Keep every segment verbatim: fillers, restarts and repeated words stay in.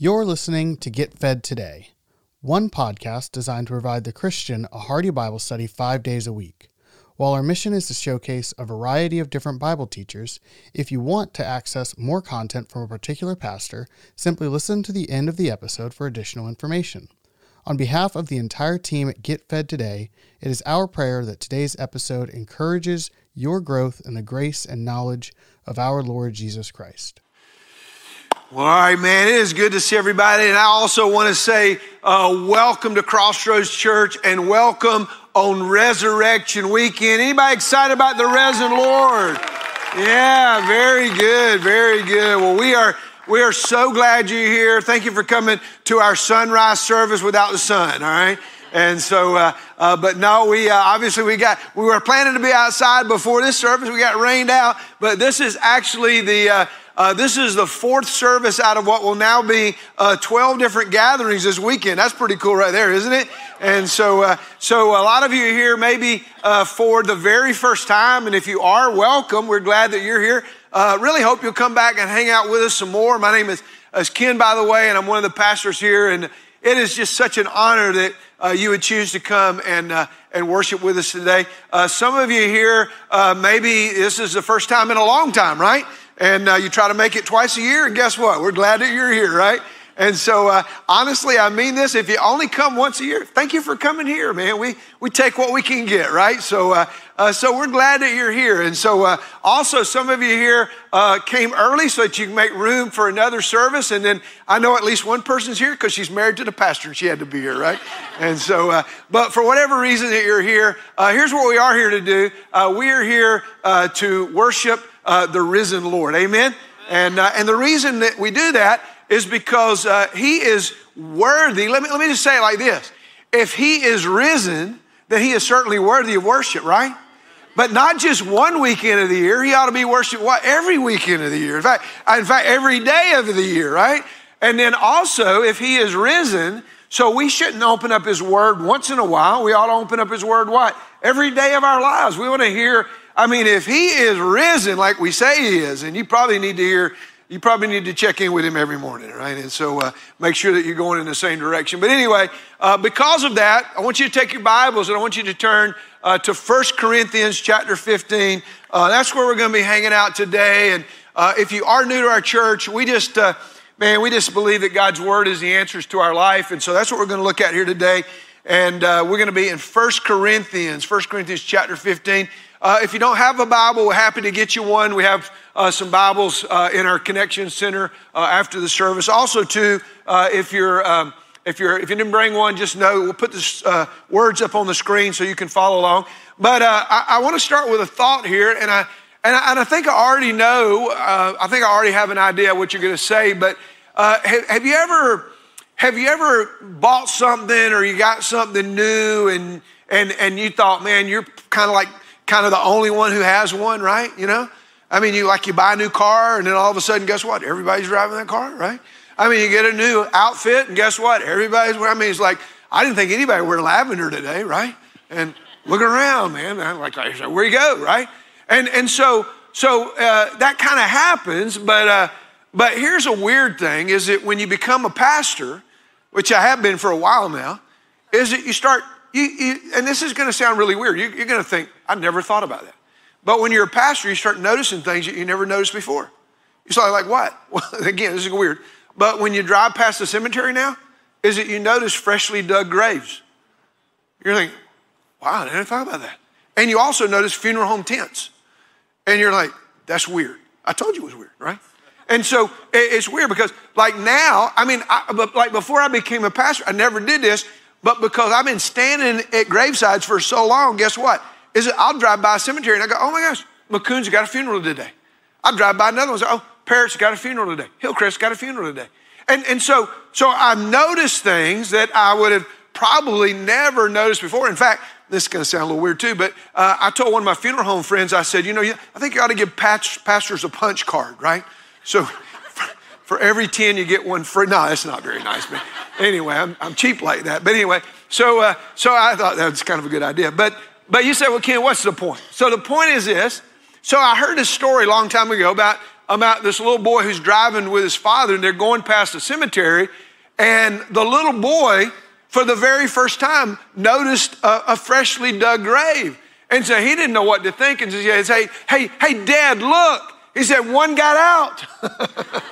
You're listening to Get Fed Today, one podcast designed to provide the Christian a hearty Bible study five days a week. While our mission is to showcase a variety of different Bible teachers, if you want to access more content from a particular pastor, simply listen to the end of the episode for additional information. On behalf of the entire team at Get Fed Today, it is our prayer that today's episode encourages your growth in the grace and knowledge of our Lord Jesus Christ. Well, all right, man, it is good to see everybody. And I also want to say uh, welcome to Crossroads Church and welcome on Resurrection Weekend. Anybody excited about the risen Lord? Yeah, very good, very good. Well, we are we are so glad you're here. Thank you for coming to our sunrise service without the sun, all right? And so, uh, uh, but no, we uh, obviously we got, we were planning to be outside before this service. We got rained out, but this is actually the, uh, Uh, this is the fourth service out of what will now be uh, twelve different gatherings this weekend. That's pretty cool right there, isn't it? And so uh, so a lot of you are here maybe uh, for the very first time. And if you are, welcome. We're glad that you're here. Uh, really hope you'll come back and hang out with us some more. My name is, is Ken, by the way, and I'm one of the pastors here. And it is just such an honor that uh, you would choose to come and uh, and worship with us today. Uh, some of you here, uh, maybe this is the first time in a long time, right? And uh, you try to make it twice a year, and guess what? We're glad that you're here, right? And so, uh, honestly, I mean this. If you only come once a year, thank you for coming here, man. We we take what we can get, right? So, uh, uh, so we're glad that you're here. And so, uh, also, some of you here uh, came early so that you can make room for another service. And then I know at least one person's here because she's married to the pastor, and she had to be here, right? And so, uh, but for whatever reason that you're here, uh, here's what we are here to do. Uh, we are here uh, to worship Uh, the risen Lord, amen? And uh, and the reason that we do that is because uh, he is worthy. Let me, let me just say it like this. If he is risen, then he is certainly worthy of worship, right? But not just one weekend of the year. He ought to be worshiped what? Every weekend of the year. In fact, in fact, every day of the year, right? And then also, if he is risen, so we shouldn't open up his word once in a while. We ought to open up his word what? Every day of our lives. We want to hear, I mean, if he is risen like we say he is, and you probably need to hear, you probably need to check in with him every morning, right? And so uh, make sure that you're going in the same direction. But anyway, uh, because of that, I want you to take your Bibles and I want you to turn uh, to First Corinthians chapter fifteen. Uh, that's where we're going to be hanging out today. And uh, if you are new to our church, we just, uh, man, we just believe that God's word is the answers to our life. And so that's what we're going to look at here today. And uh, we're going to be in First Corinthians, First Corinthians chapter fifteen. Uh, if you don't have a Bible, we're happy to get you one. We have uh, some Bibles uh, in our Connection Center uh, after the service. Also, too, uh, if you're um, if you're if you didn't bring one, just know we'll put the uh, words up on the screen so you can follow along. But uh, I, I want to start with a thought here, and I and I, and I think I already know. Uh, I think I already have an idea of what you're going to say. But uh, have, have you ever have you ever bought something or you got something new and and and you thought, man, you're kind of like kind of the only one who has one, right? You know, I mean, you like you buy a new car and then all of a sudden, guess what? Everybody's driving that car, right? I mean, you get a new outfit and guess what? Everybody's wearing, I mean, it's like, I didn't think anybody would wear lavender today, right? And looking around, man, I'm like, where you go, right? And and so so uh, that kind of happens, but uh, but here's a weird thing, is that when you become a pastor, which I have been for a while now, is that you start, You, you, and this is going to sound really weird. You, you're going to think, I never thought about that. But when you're a pastor, you start noticing things that you never noticed before. You start like, what? Well, again, this is weird. But when you drive past the cemetery now, is that you notice freshly dug graves. You're thinking, wow, I never thought about that. And you also notice funeral home tents. And you're like, that's weird. I told you it was weird, right? And so it's weird because like now, I mean, I, like before I became a pastor, I never did this. But because I've been standing at gravesides for so long, guess what? Is it I'll drive by a cemetery and I go, oh my gosh, McCoon's got a funeral today. I'll drive by another one and say, oh, Parrott's got a funeral today. Hillcrest's got a funeral today. And and so so I've noticed things that I would have probably never noticed before. In fact, this is going to sound a little weird too, but uh, I told one of my funeral home friends, I said, you know, I think you ought to give pastors a punch card, right? So for every ten, you get one free. No, that's not very nice, man. Anyway, I'm, I'm cheap like that. But anyway, so uh, so I thought that was kind of a good idea. But but you say, well, Ken, what's the point? So the point is this. So I heard this story a long time ago about about this little boy who's driving with his father, and they're going past a cemetery, and the little boy, for the very first time, noticed a, a freshly dug grave. And so he didn't know what to think, and so he said, hey, hey, hey, Dad, look. He said, one got out.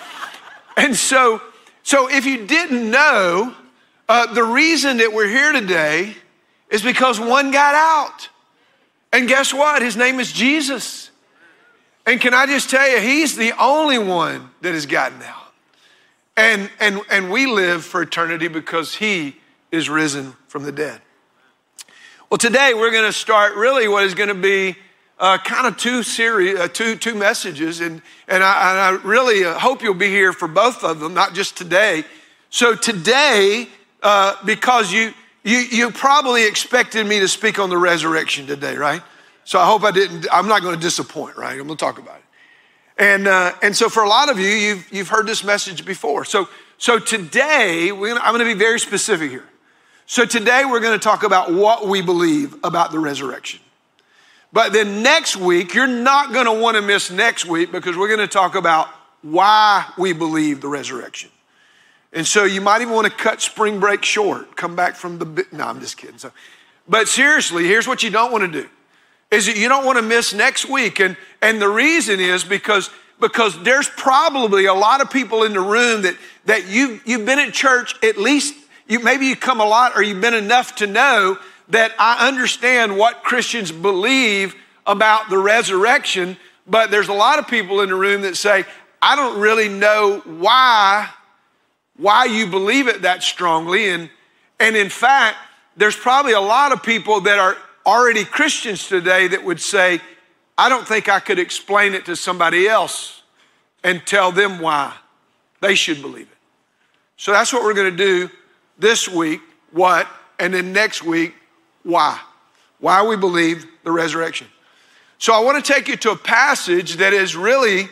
And so, so if you didn't know, uh, the reason that we're here today is because one got out. And guess what? His name is Jesus. And can I just tell you, he's the only one that has gotten out. And, and, and we live for eternity because he is risen from the dead. Well, today we're going to start really what is going to be uh, kind of two series, uh, two, two messages. And, and, I, and I really uh, hope you'll be here for both of them, not just today. So today, uh, because you, you, you probably expected me to speak on the resurrection today, right? So I hope I didn't, I'm not going to disappoint, right? I'm going to talk about it. And, uh, and so for a lot of you, you've, you've heard this message before. So, so today, we're gonna, I'm going to be very specific here. So today we're going to talk about what we believe about the resurrection. But then next week, you're not going to want to miss next week because we're going to talk about why we believe the resurrection. And so you might even want to cut spring break short, come back from the, no, I'm just kidding. So, but seriously, here's what you don't want to do. Is that you don't want to miss next week. And, and the reason is because, because there's probably a lot of people in the room that, that you, you've been at church at least, you, maybe you come a lot or you've been enough to know that I understand what Christians believe about the resurrection, but there's a lot of people in the room that say, I don't really know why, why you believe it that strongly. And, and in fact, there's probably a lot of people that are already Christians today that would say, I don't think I could explain it to somebody else and tell them why they should believe it. So that's what we're going to do this week, what, and then next week, why. Why we believe the resurrection. So I want to take you to a passage that is really,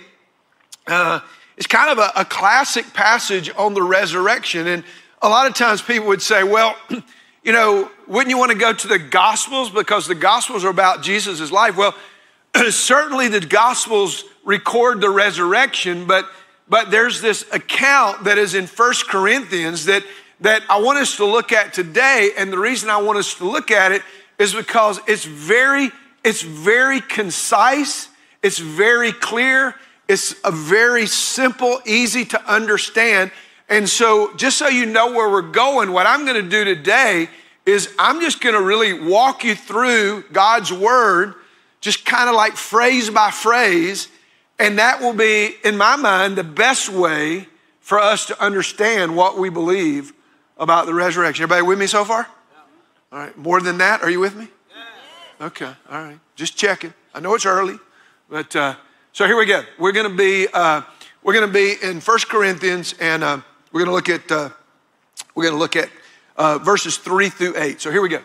uh, it's kind of a, a classic passage on the resurrection. And a lot of times people would say, well, you know, wouldn't you want to go to the Gospels because the Gospels are about Jesus' life? Well, certainly the Gospels record the resurrection, but but there's this account that is in First Corinthians that, that I want us to look at today. And the reason I want us to look at it is because it's very, it's very concise, it's very clear, it's a very simple, easy to understand. And so just so you know where we're going, what I'm going to do today is I'm just going to really walk you through God's word, just kind of like phrase by phrase. And that will be, in my mind, the best way for us to understand what we believe about the resurrection. Everybody with me so far? All right. More than that, are you with me? Okay. All right. Just checking. I know it's early, but uh, so here we go. We're going to be uh, we're going to be in First Corinthians, and uh, we're going to look at uh, we're going to look at uh, verses three through eight. So here we go.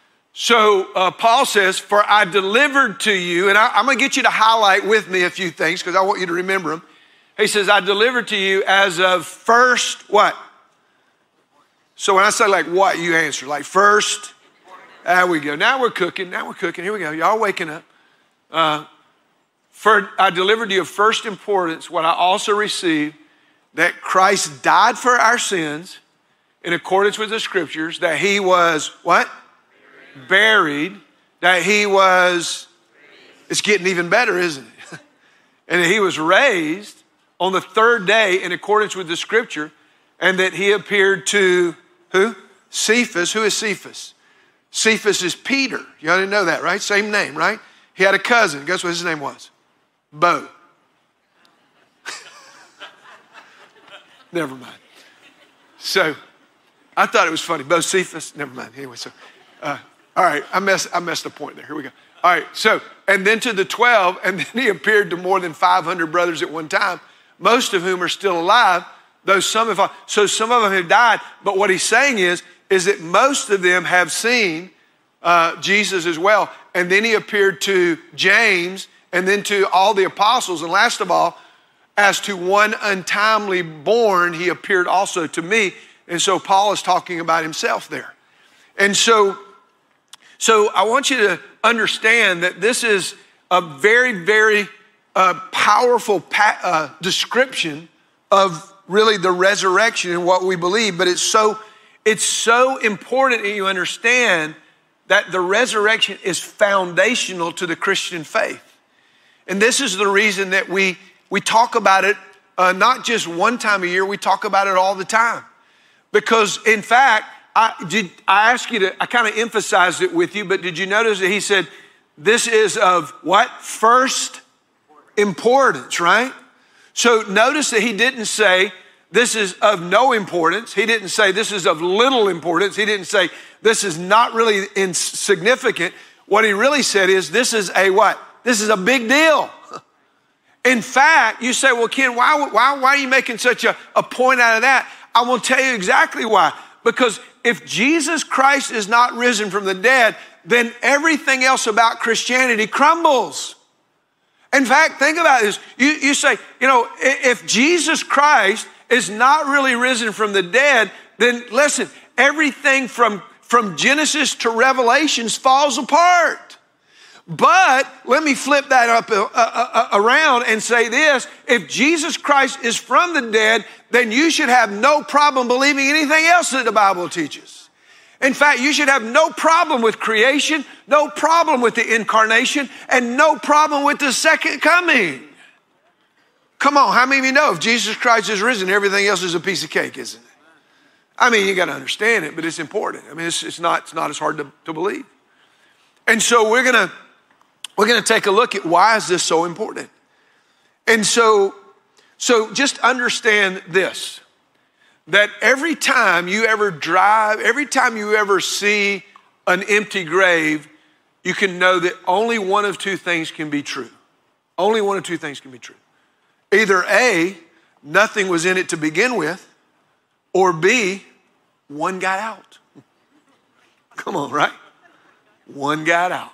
So uh, Paul says, "For I delivered to you," and I, I'm going to get you to highlight with me a few things because I want you to remember them. He says, "I delivered to you as of first what?" So when I say like what, you answer like first. There we go. Now we're cooking. Now we're cooking. Here we go. Y'all waking up. Uh, For I delivered to you of first importance what I also received, that Christ died for our sins in accordance with the scriptures, that he was what? Buried. Buried, that he was, it's getting even better, isn't it? And that he was raised on the third day in accordance with the scripture, and that he appeared to who? Cephas. Who is Cephas? Cephas is Peter. You all didn't know that, right? Same name, right? He had a cousin. Guess what his name was? Bo. Never mind. So I thought it was funny. Bo Cephas. Never mind. Anyway, so uh, all right, I messed I messed the point there. Here we go. All right. So and then to the twelve, and then he appeared to more than five hundred brothers at one time, most of whom are still alive, though some have. So some of them have died. But what he's saying is, is that most of them have seen uh, Jesus as well. And then he appeared to James, and then to all the apostles. And last of all, as to one untimely born, he appeared also to me. And so Paul is talking about himself there. And so, so I want you to understand that this is a very, very uh, powerful pa- uh, description of really the resurrection and what we believe, but it's so, it's so important that you understand that the resurrection is foundational to the Christian faith. And this is the reason that we, we talk about it uh, not just one time a year, we talk about it all the time. Because in fact, I, did, I asked you to, I kind of emphasized it with you, but did you notice that he said, this is of what? First importance, right? So notice that he didn't say, this is of no importance. He didn't say this is of little importance. He didn't say this is not really insignificant. What he really said is this is a what? This is a big deal. In fact, you say, well, Ken, why, why, why are you making such a, a point out of that? I will tell you exactly why. Because if Jesus Christ is not risen from the dead, then everything else about Christianity crumbles. In fact, think about this. You, you say, you know, if Jesus Christ is not really risen from the dead, then listen, everything from, from Genesis to Revelations falls apart. But let me flip that up uh, uh, around and say this. If Jesus Christ is from the dead, then you should have no problem believing anything else that the Bible teaches. In fact, you should have no problem with creation, no problem with the incarnation, and no problem with the second coming. Come on, how many of you know if Jesus Christ is risen, everything else is a piece of cake, isn't it? I mean, you got to understand it, but it's important. I mean, it's, it's not it's not as hard to, to believe. And so we're gonna we're gonna take a look at why is this so important. And so so just understand this, that every time you ever drive, every time you ever see an empty grave, you can know that only one of two things can be true. Only one of two things can be true. Either A, nothing was in it to begin with, or B, one got out. Come on, right? One got out.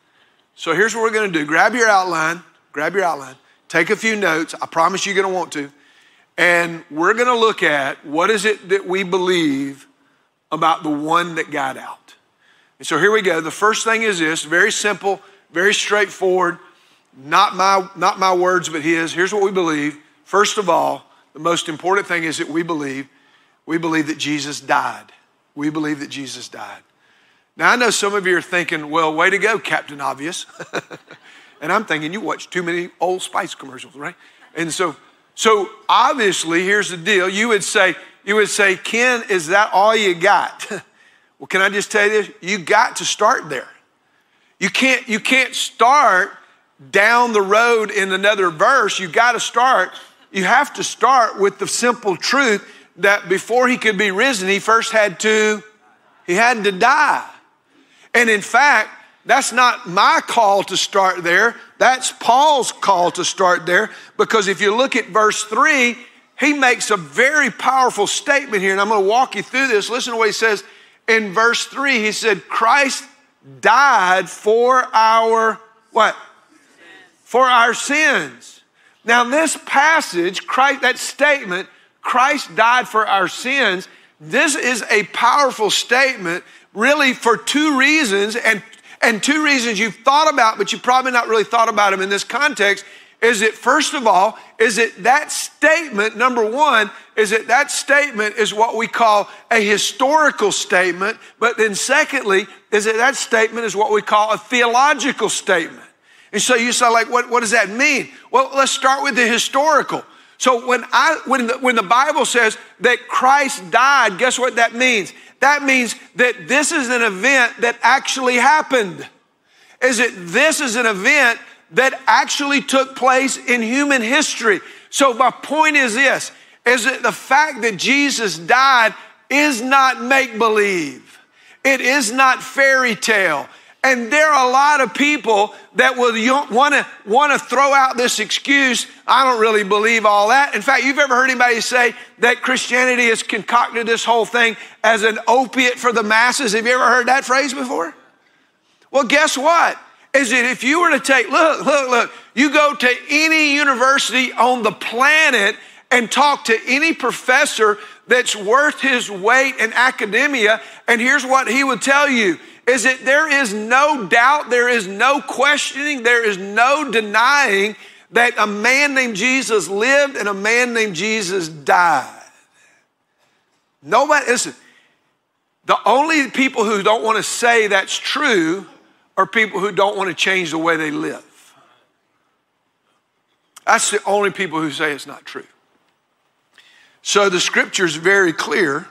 So here's what we're going to do. Grab your outline, grab your outline, take a few notes. I promise you're going to want to. And we're going to look at what is it that we believe about the one that got out. And so here we go. The first thing is this, very simple, very straightforward. Not my, not my words, but his. Here's what we believe. First of all, the most important thing is that we believe, we believe that Jesus died. We believe that Jesus died. Now, I know some of you are thinking, well, way to go, Captain Obvious. And I'm thinking, you watch too many Old Spice commercials, right? And so, so obviously, here's the deal. You would say, you would say, Ken, is that all you got? Well, can I just tell you this? You got to start there. You can't, you can't start down the road in another verse. You got to start, you have to start with the simple truth that before he could be risen, he first had to, he had to die. And in fact, that's not my call to start there. That's Paul's call to start there, because if you look at verse three, he makes a very powerful statement here, and I'm going to walk you through this. Listen to what he says in verse three. He said, Christ died for our, what? For our sins. Now this passage, Christ, that statement, Christ died for our sins, this is a powerful statement really for two reasons, and, and two reasons you've thought about, but you've probably not really thought about them in this context, is that first of all, is that that statement, number one, is that that statement is what we call a historical statement, but then secondly, is that that statement is what we call a theological statement. And so you say, like, what, what does that mean? Well, let's start with the historical. So when I when the, when the Bible says that Christ died, guess what that means? That means that this is an event that actually happened. Is it this is an event that actually took place in human history. So my point is this, is that the fact that Jesus died is not make-believe. It is not fairy tale. And there are a lot of people that will want to want to throw out this excuse, I don't really believe all that. In fact, you've ever heard anybody say that Christianity has concocted this whole thing as an opiate for the masses? Have you ever heard that phrase before? Well, guess what? Is that if you were to take, look, look, look, you go to any university on the planet and talk to any professor that's worth his weight in academia, and here's what he would tell you, is that there is no doubt, there is no questioning, there is no denying that a man named Jesus lived and a man named Jesus died. Nobody, listen, the only people who don't want to say that's true are people who don't want to change the way they live. That's the only people who say it's not true. So the scripture is very clear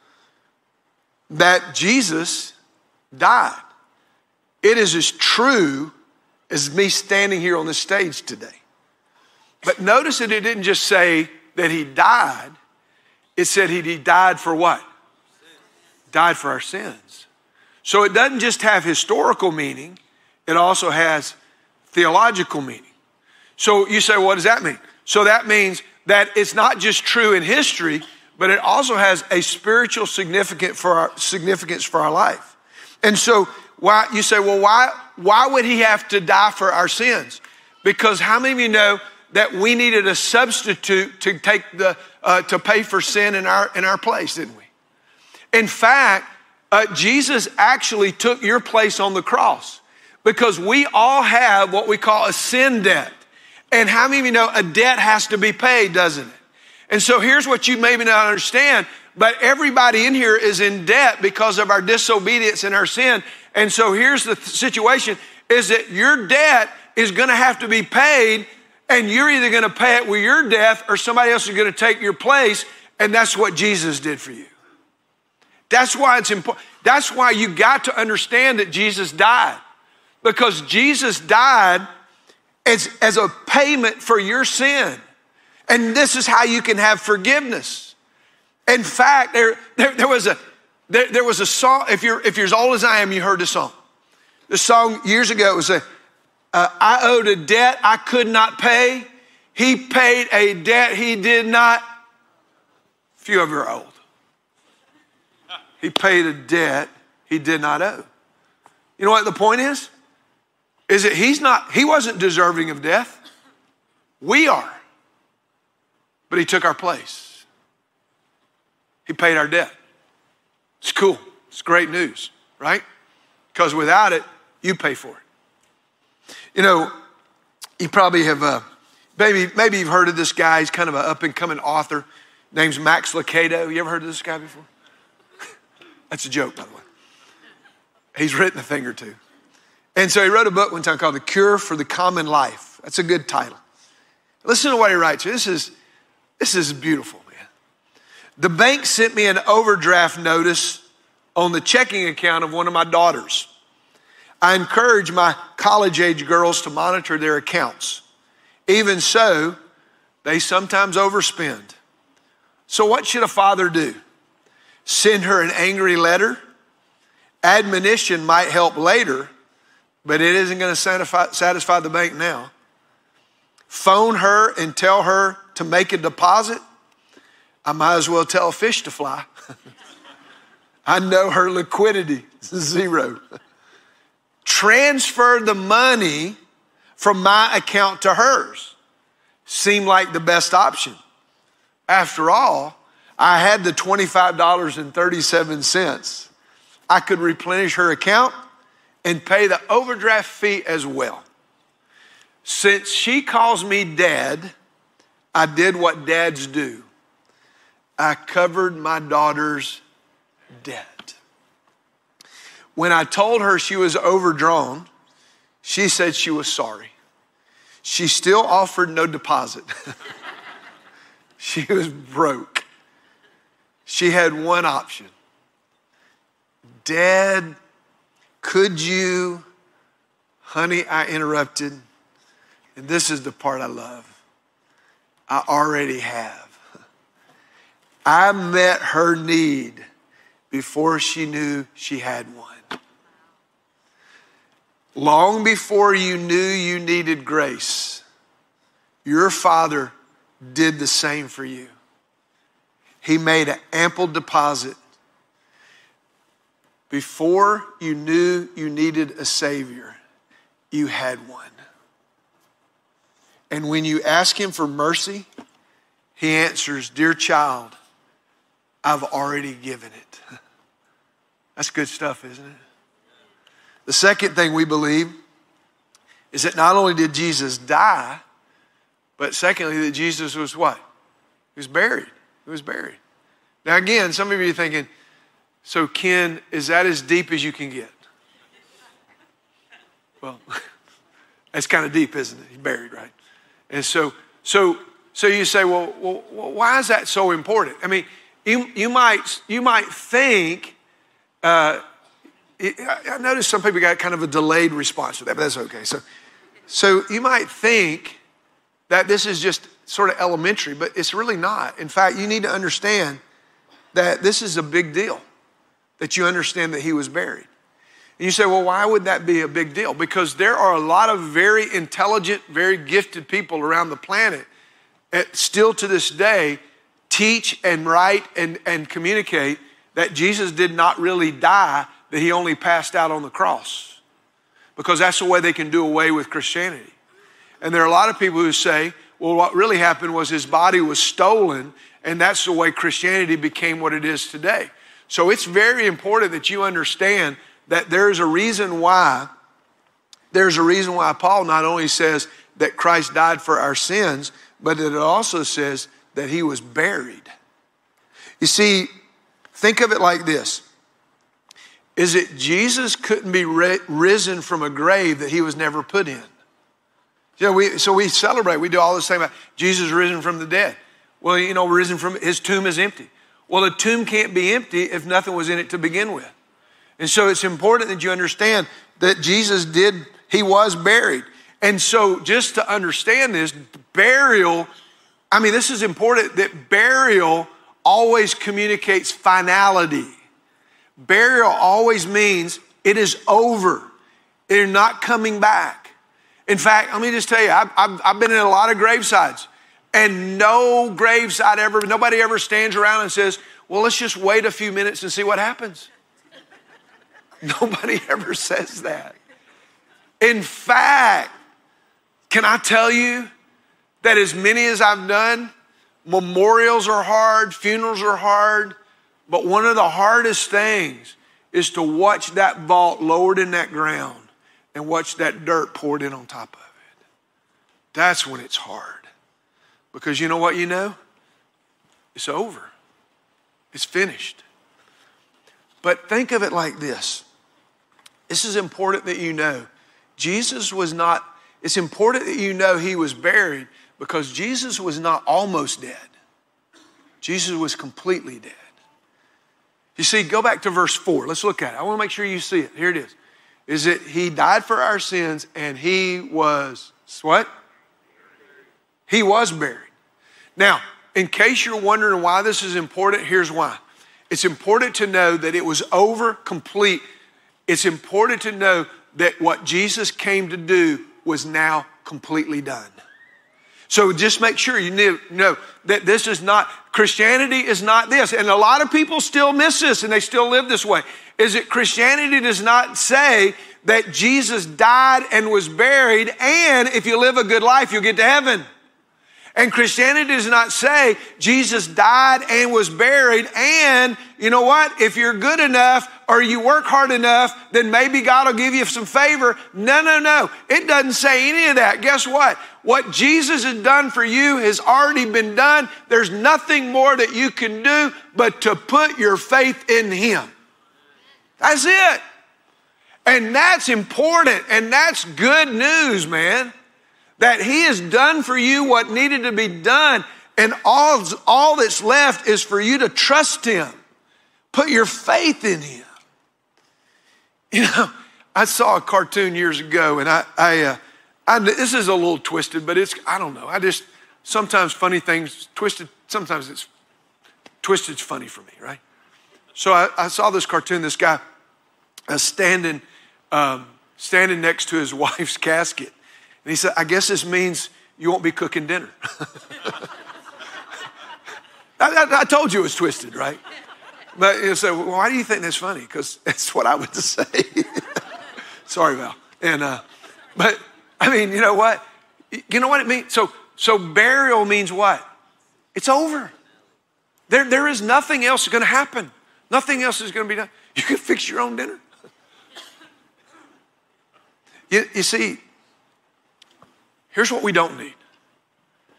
that Jesus died. It is as true as me standing here on the stage today. But notice that it didn't just say that he died. It said he, he died for what? Died for our sins. So it doesn't just have historical meaning. It also has theological meaning. So you say, what does that mean? So that means that it's not just true in history, but it also has a spiritual significance for our, significance for our life. And so why you say, well, why, why would he have to die for our sins? Because how many of you know that we needed a substitute to take the uh, to pay for sin in our in our place, didn't we? In fact, uh, Jesus actually took your place on the cross because we all have what we call a sin debt. And how many of you know a debt has to be paid, doesn't it? And so here's what you maybe not understand, but everybody in here is in debt because of our disobedience and our sin. And so here's the th- situation, is that your debt is gonna have to be paid, and you're either gonna pay it with your death or somebody else is gonna take your place, and that's what Jesus did for you. That's why it's important. That's why you got to understand that Jesus died, because Jesus died as, as a payment for your sin. And this is how you can have forgiveness. In fact, there, there, there was a there, there was a song, if you're if you're as old as I am, you heard the song. The song years ago, it was a, uh, I owed a debt I could not pay. He paid a debt he did not. A few of you are old. He paid a debt he did not owe. You know what the point is? Is that he's not, he wasn't deserving of death. We are. But he took our place. He paid our debt. It's cool. It's great news, right? Because without it, you pay for it. You know, you probably have, uh, maybe, maybe you've heard of this guy. He's kind of an up and coming author. Name's Max Lucado. You ever heard of this guy before? That's a joke, by the way. He's written a thing or two. And so he wrote a book one time called The Cure for the Common Life. That's a good title. Listen to what he writes. This is, this is beautiful, man. The bank sent me an overdraft notice on the checking account of one of my daughters. I encourage my college-age girls to monitor their accounts. Even so, they sometimes overspend. So what should a father do? Send her an angry letter? Admonition might help later, but it isn't going to satisfy, satisfy the bank now. Phone her and tell her to make a deposit? I might as well tell a fish to fly. I know her liquidity is zero. Transfer the money from my account to hers. Seemed like the best option. After all, I had the twenty-five dollars and thirty-seven cents. I could replenish her account and pay the overdraft fee as well. Since she calls me dad, I did what dads do. I covered my daughter's debt. When I told her she was overdrawn, she said she was sorry. She still offered no deposit. She was broke. She had one option. Dad, could you, honey, I interrupted. And this is the part I love. I already have. I met her need before she knew she had one. Long before you knew you needed grace, your Father did the same for you. He made an ample deposit. Before you knew you needed a Savior, you had one. And when you ask him for mercy, he answers, dear child, I've already given it. That's good stuff, isn't it? The second thing we believe is that not only did Jesus die, But secondly, that Jesus was what? He was buried. He was buried. Now again, some of you are thinking, so Ken, is that as deep as you can get? Well, that's kind of deep, isn't it? He's buried, right? And so, so, so you say, well, well, why is that so important? I mean, you you might you might think. Uh, I noticed some people got kind of a delayed response to that, but that's okay. So, so you might think that this is just sort of elementary, but it's really not. In fact, you need to understand that this is a big deal, that you understand that he was buried. And you say, well, why would that be a big deal? Because there are a lot of very intelligent, very gifted people around the planet that still to this day teach and write and, and communicate that Jesus did not really die, that he only passed out on the cross. Because that's the way they can do away with Christianity. And there are a lot of people who say, well, what really happened was his body was stolen, and that's the way Christianity became what it is today. So it's very important that you understand that there's a reason why, there's a reason why Paul not only says that Christ died for our sins, but that it also says that he was buried. You see, think of it like this. Is it Jesus couldn't be risen from a grave that he was never put in? You know, we, so we celebrate, we do all this thing about Jesus risen from the dead. Well, you know, risen from, his tomb is empty. Well, a tomb can't be empty if nothing was in it to begin with. And so it's important that you understand that Jesus did, he was buried. And so just to understand this, burial, I mean, this is important, that burial always communicates finality. Burial always means it is over. They're not coming back. In fact, let me just tell you, I've, I've, I've been in a lot of gravesides, and no graveside ever, nobody ever stands around and says, well, let's just wait a few minutes and see what happens. Nobody ever says that. In fact, can I tell you that as many as I've done, memorials are hard, funerals are hard, but one of the hardest things is to watch that vault lowered in that ground and watch that dirt poured in on top of it. That's when it's hard. Because you know what you know? It's over. It's finished. But think of it like this. This is important that you know. Jesus was not, it's important that you know he was buried because Jesus was not almost dead. Jesus was completely dead. You see, go back to verse four. Let's look at it. I want to make sure you see it. Here it is. Is it he died for our sins and he was what? He was buried. Now, in case you're wondering why this is important, here's why. It's important to know that it was over, complete. It's important to know that what Jesus came to do was now completely done. So just make sure you know that this is not, Christianity is not this. And a lot of people still miss this and they still live this way. Is that Christianity does not say that Jesus died and was buried, and if you live a good life, you'll get to heaven. And Christianity does not say Jesus died and was buried, and you know what? If you're good enough or you work hard enough, then maybe God will give you some favor. No, no, no. It doesn't say any of that. Guess what? What Jesus has done for you has already been done. There's nothing more that you can do but to put your faith in him. That's it. And that's important, and that's good news, man. That he has done for you what needed to be done, and all, all that's left is for you to trust him. Put your faith in him. You know, I saw a cartoon years ago, and I, I, uh, I this is a little twisted, but it's, I don't know. I just, sometimes funny things, twisted, sometimes it's, twisted's funny for me, right? So I, I saw this cartoon, this guy uh, standing, um, standing next to his wife's casket. And he said, I guess this means you won't be cooking dinner. I, I, I told you it was twisted, right? But you say, well, why do you think that's funny? Because that's what I would say. Sorry, Val. And uh, but I mean, you know what? You know what it means? So so burial means what? It's over. There there is nothing else going to happen. Nothing else is going to be done. You can fix your own dinner. you, you see. Here's what we don't need.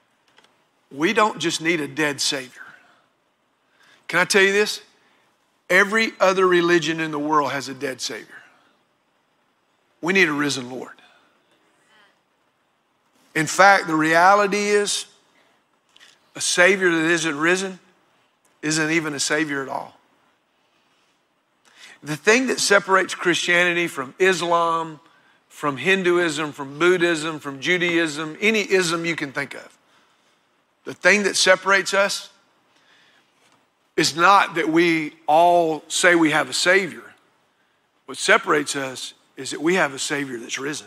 we don't just need a dead Savior. Can I tell you this? Every other religion in the world has a dead Savior. We need a risen Lord. In fact, the reality is a Savior that isn't risen isn't even a Savior at all. The thing that separates Christianity from Islam, from Hinduism, from Buddhism, from Judaism, any ism you can think of, the thing that separates us is not that we all say we have a Savior. What separates us is that we have a Savior that's risen.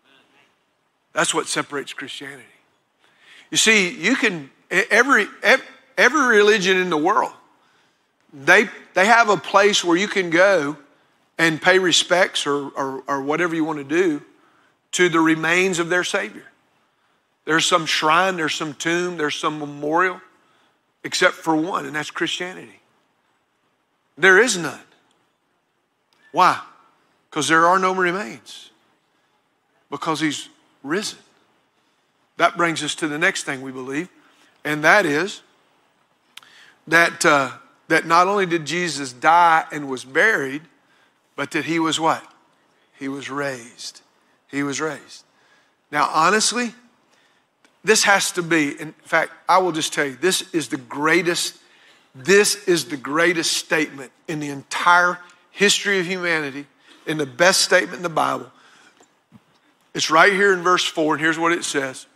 That's what separates Christianity. You see, you can, every, every religion in the world, they, they have a place where you can go and pay respects or, or, or whatever you want to do to the remains of their Savior. There's some shrine, there's some tomb, there's some memorial, except for one, and that's Christianity. There is none. Why? Because there are no remains. Because he's risen. That brings us to the next thing we believe, and that is that, uh, that not only did Jesus die and was buried, but that he was what? He was raised. He was raised. Now, honestly, this has to be, in fact, I will just tell you, this is the greatest, this is the greatest statement in the entire history of humanity, and the best statement in the Bible. It's right here in verse four, and here's what it says.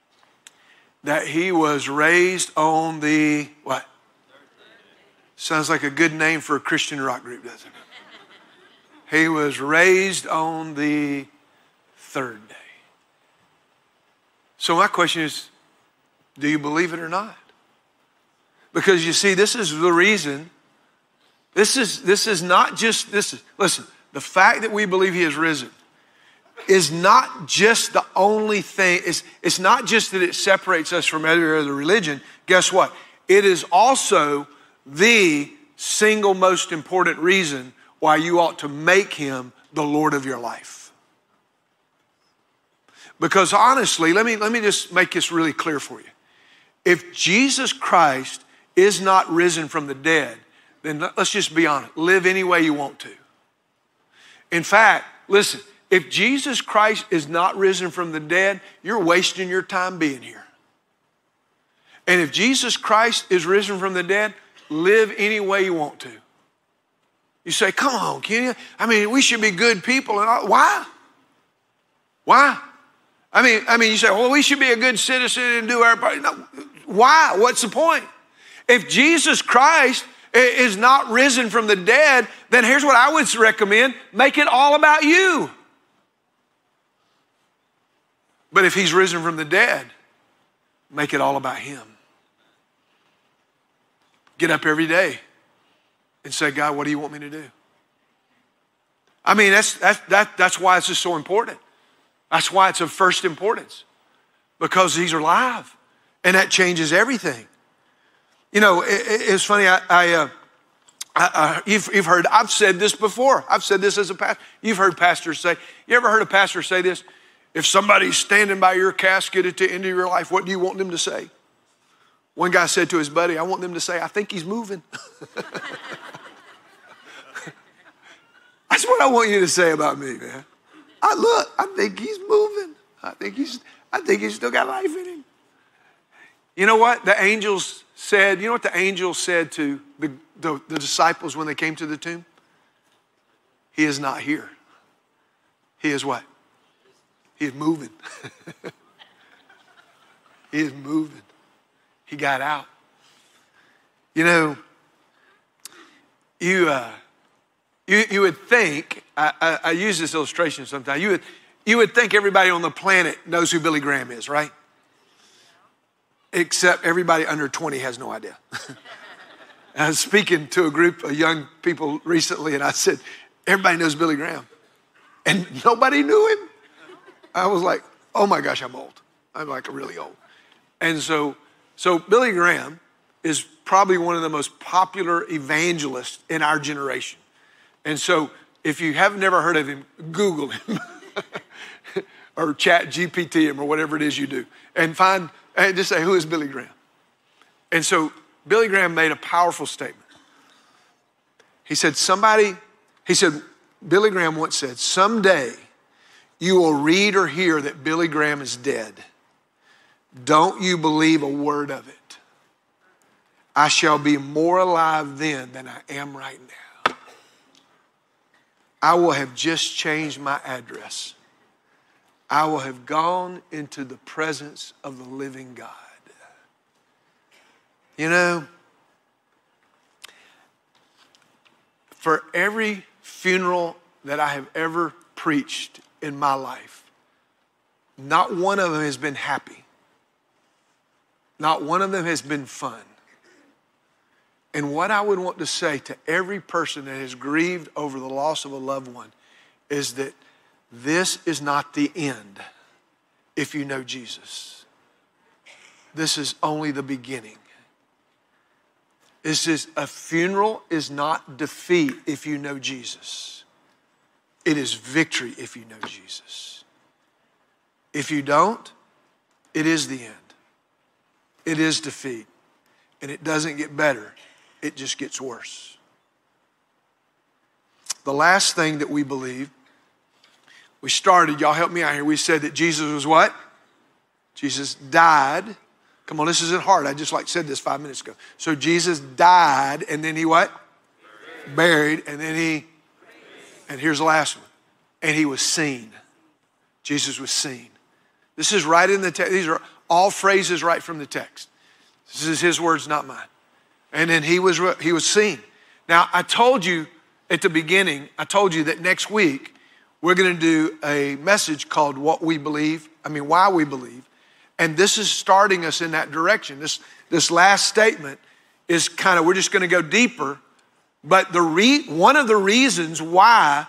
That he was raised on the, what? Sounds like a good name for a Christian rock group, doesn't it? He was raised on the third day. So my question is, do you believe it or not? Because you see, this is the reason. This is, this is not just, this is, listen, the fact that we believe he is risen is not just the only thing, it's, it's not just that it separates us from every other religion. Guess what? It is also the single most important reason why you ought to make him the Lord of your life. Because honestly, let me, let me just make this really clear for you. If Jesus Christ is not risen from the dead, then let's just be honest, live any way you want to. In fact, listen, if Jesus Christ is not risen from the dead, you're wasting your time being here. And if Jesus Christ is risen from the dead, live any way you want to. You say, come on, Kenny. I mean, we should be good people. And all. Why? Why? I mean, I mean, you say, well, we should be a good citizen and do our part. No. Why? What's the point? If Jesus Christ is not risen from the dead, then here's what I would recommend. Make it all about you. But if he's risen from the dead, make it all about him. Get up every day and say, God, what do you want me to do? I mean, that's, that's, that, that's why it's just so important. That's why it's of first importance. Because he's alive. And that changes everything. You know, it, it's funny, I, I, uh, I, I you've, you've heard, I've said this before. I've said this as a pastor. You've heard pastors say, you ever heard a pastor say this? If somebody's standing by your casket at the end of your life, what do you want them to say? One guy said to his buddy, I want them to say, I think he's moving. That's what I want you to say about me, man. I look, I think he's moving. I think he's, I think he's still got life in him. You know what? The angels said, you know what the angels said to the, the, the disciples when they came to the tomb? He is not here. He is what? He is moving. He is moving. He got out. You know, you uh, you you would think, I, I, I use this illustration sometimes, you would, you would think everybody on the planet knows who Billy Graham is, right? Except everybody under twenty has no idea. I was speaking to a group of young people recently, and I said, everybody knows Billy Graham. And nobody knew him. I was like, oh my gosh, I'm old. I'm like really old. And so, so Billy Graham is probably one of the most popular evangelists in our generation. And so if you have never heard of him, Google him or chat G P T him or whatever it is you do and find, and just say, who is Billy Graham? And so Billy Graham made a powerful statement. He said, somebody, he said, Billy Graham once said, someday you will read or hear that Billy Graham is dead. Don't you believe a word of it. I shall be more alive then than I am right now. I will have just changed my address. I will have gone into the presence of the living God. You know, for every funeral that I have ever preached in my life, not one of them has been happy. Not one of them has been fun. And what I would want to say to every person that has grieved over the loss of a loved one is that this is not the end if you know Jesus. This is only the beginning. This is a funeral is not defeat if you know Jesus. It is victory if you know Jesus. If you don't, it is the end. It is defeat. And it doesn't get better. It just gets worse. The last thing that we believe, we started, y'all help me out here. We said that Jesus was what? Jesus died. Come on, this isn't hard. I just like said this five minutes ago. So Jesus died, and then he what? Buried. Buried, and then he, and here's the last one. And he was seen. Jesus was seen. This is right in the text. These are all phrases right from the text. This is his words, not mine. And then he was, he was seen. Now, I told you at the beginning, I told you that next week, we're going to do a message called What We Believe, I mean, Why We Believe. And this is starting us in that direction. This, this last statement is kind of, we're just going to go deeper. But the re, one of the reasons why,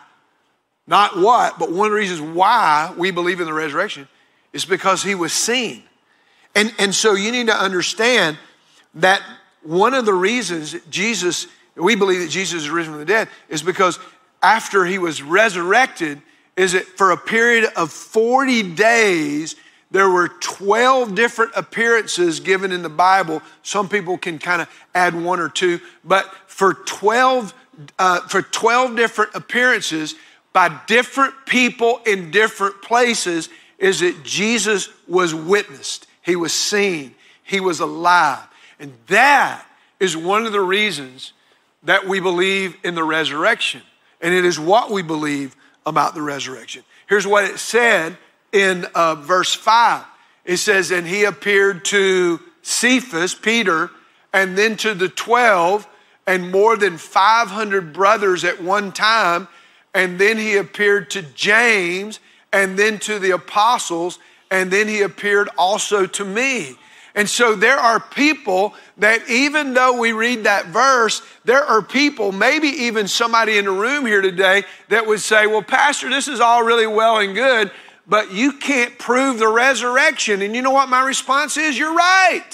not what, but one of the reasons why we believe in the resurrection is because he was seen. And, and so you need to understand that one of the reasons Jesus, we believe that Jesus is risen from the dead is because after he was resurrected, is that for a period of forty days, there were twelve different appearances given in the Bible. Some people can kind of add one or two, but for twelve, uh, for twelve different appearances by different people in different places, is that Jesus was witnessed. He was seen. He was alive. And that is one of the reasons that we believe in the resurrection. And it is what we believe about the resurrection. Here's what it said in uh, verse five. It says, and he appeared to Cephas, Peter, and then to the twelve, and more than five hundred brothers at one time. And then he appeared to James, and then to the apostles, and then he appeared also to me. And so there are people that even though we read that verse, there are people, maybe even somebody in the room here today that would say, well, Pastor, this is all really well and good, but you can't prove the resurrection. And you know what my response is? You're right.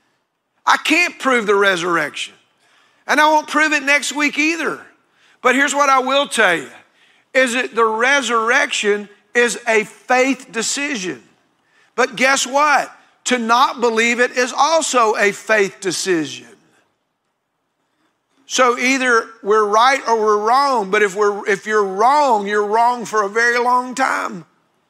I can't prove the resurrection. And I won't prove it next week either. But here's what I will tell you, is that the resurrection is a faith decision. But guess what? To not believe it is also a faith decision. So either we're right or we're wrong, but if we're if you're wrong, you're wrong for a very long time.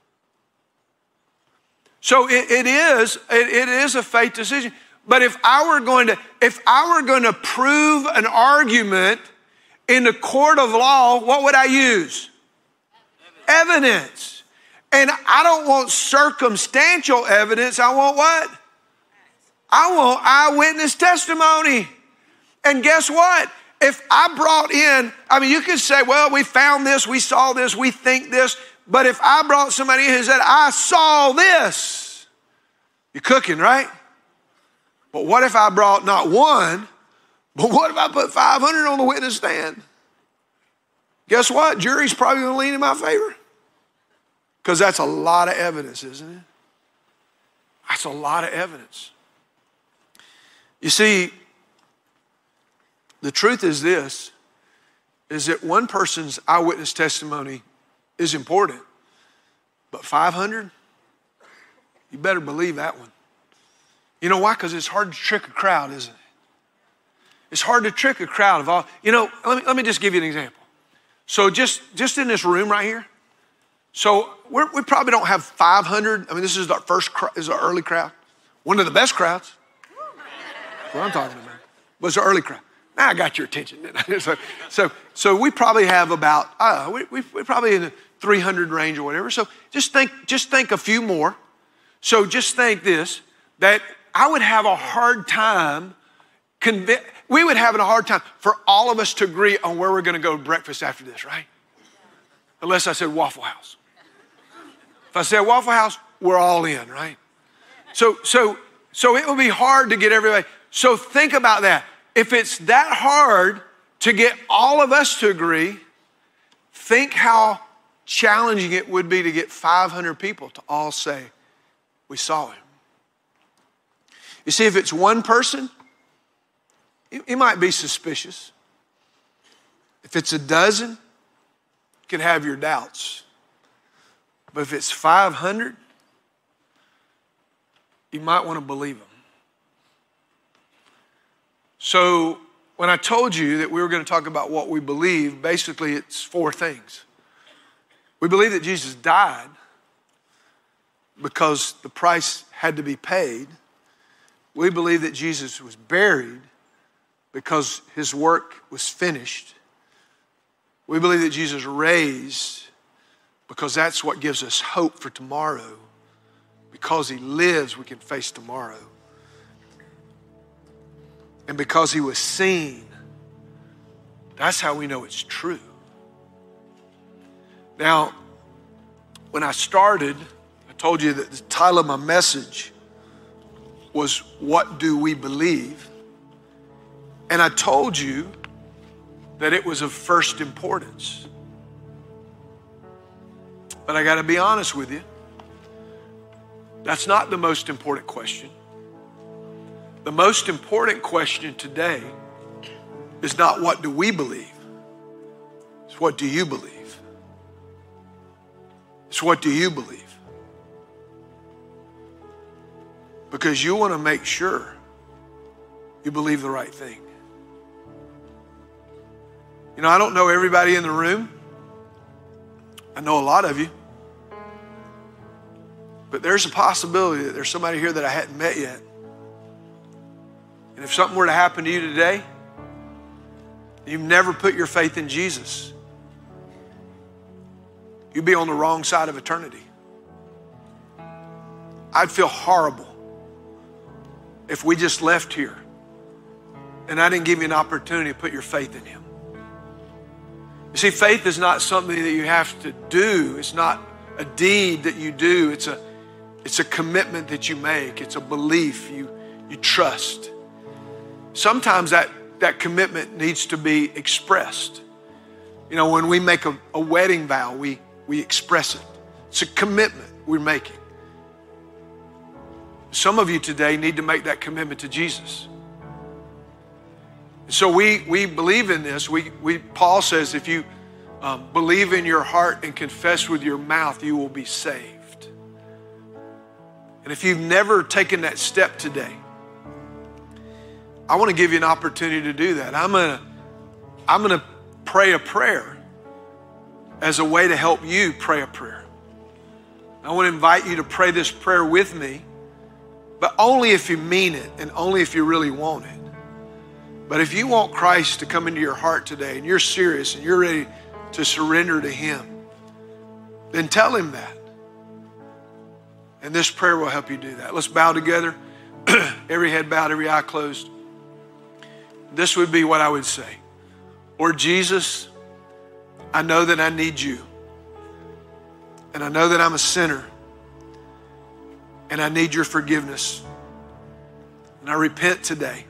So it, it is it, it is a faith decision. But if I were going to if I were going to prove an argument in the court of law, what would I use? Evidence. Evidence. And I don't want circumstantial evidence. I want what? I want eyewitness testimony. And guess what? If I brought in, I mean, you could say, well, we found this, we saw this, we think this. But if I brought somebody in who said, I saw this, you're cooking, right? But what if I brought not one, but what if I put five hundred on the witness stand? Guess what? Jury's probably going to lean in my favor. Because that's a lot of evidence, isn't it? That's a lot of evidence. You see, the truth is this, is that one person's eyewitness testimony is important, but five hundred, you better believe that one. You know why? Because it's hard to trick a crowd, isn't it? It's hard to trick a crowd of all. You know, let me, let me just give you an example. So just, just in this room right here, so we're, we probably don't have five hundred. I mean, this is our first, this is our early crowd. One of the best crowds. That's what I'm talking about. But it's our early crowd. Now I got your attention. so, so, so we probably have about, uh, we, we, we're probably in the three hundred range or whatever. So just think, just think a few more. So just think this, that I would have a hard time, convi- we would have a hard time for all of us to agree on where we're going to go to breakfast after this, right? Unless I said Waffle House. If I said Waffle House, we're all in, right? So, so, so it will be hard to get everybody. So think about that. If it's that hard to get all of us to agree, think how challenging it would be to get five hundred people to all say, we saw him. You see, if it's one person, you might be suspicious. If it's a dozen, you can have your doubts. But if it's five hundred, you might want to believe them. So when I told you that we were going to talk about what we believe, basically it's four things. We believe that Jesus died because the price had to be paid. We believe that Jesus was buried because his work was finished. We believe that Jesus raised because that's what gives us hope for tomorrow. Because he lives, we can face tomorrow. And because he was seen, that's how we know it's true. Now, when I started, I told you that the title of my message was, What Do We Believe? And I told you that it was of first importance. But I got to be honest with you. That's not the most important question. The most important question today is not what do we believe. It's what do you believe. It's what do you believe. Because you want to make sure you believe the right thing. You know, I don't know everybody in the room. I know a lot of you. But there's a possibility that there's somebody here that I hadn't met yet. And if something were to happen to you today, you've never put your faith in Jesus, you'd be on the wrong side of eternity. I'd feel horrible if we just left here and I didn't give you an opportunity to put your faith in him. You see, faith is not something that you have to do. It's not a deed that you do. It's a, it's a commitment that you make. It's a belief you, you trust. Sometimes that, that commitment needs to be expressed. You know, when we make a, a wedding vow, we, we express it. It's a commitment we're making. Some of you today need to make that commitment to Jesus. So we, we believe in this. We, we, Paul says if you um, believe in your heart and confess with your mouth, you will be saved. And if you've never taken that step today, I want to give you an opportunity to do that. I'm going to I'm going to pray a prayer as a way to help you pray a prayer. I want to invite you to pray this prayer with me, but only if you mean it and only if you really want it. But if you want Christ to come into your heart today and you're serious and you're ready to surrender to him, then tell him that. And this prayer will help you do that. Let's bow together. Every head bowed, every eye closed. This would be what I would say. Lord Jesus, I know that I need you. And I know that I'm a sinner. And I need your forgiveness. And I repent today.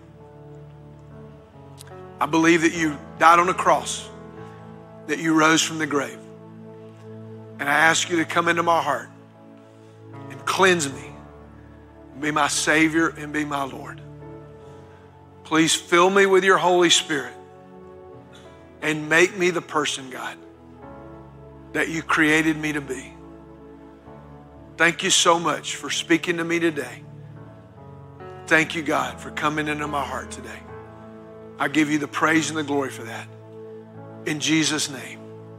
I believe that you died on the cross, that you rose from the grave. And I ask you to come into my heart and cleanse me, be my Savior and be my Lord. Please fill me with your Holy Spirit and make me the person, God, that you created me to be. Thank you so much for speaking to me today. Thank you, God, for coming into my heart today. I give you the praise and the glory for that. In Jesus' name,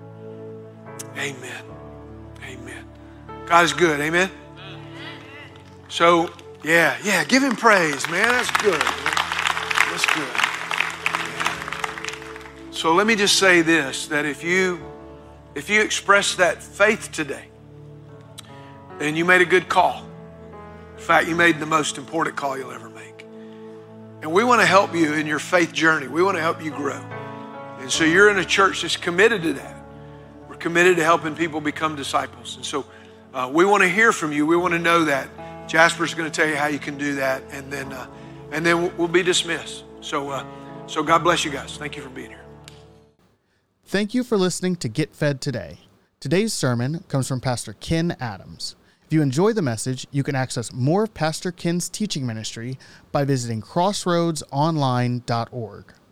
amen. Amen. God is good, amen? So, yeah, yeah, give him praise, man. That's good. That's good. Yeah. So let me just say this, that if you, if you express that faith today, then you made a good call. In fact, you made the most important call you'll ever make. And we want to help you in your faith journey. We want to help you grow. And so you're in a church that's committed to that. We're committed to helping people become disciples. And so uh, we want to hear from you. We want to know that. Jasper's going to tell you how you can do that. And then uh, and then we'll, we'll be dismissed. So, uh, so God bless you guys. Thank you for being here. Thank you for listening to Get Fed Today. Today's sermon comes from Pastor Ken Adams. If you enjoy the message, you can access more of Pastor Ken's teaching ministry by visiting crossroads online dot org.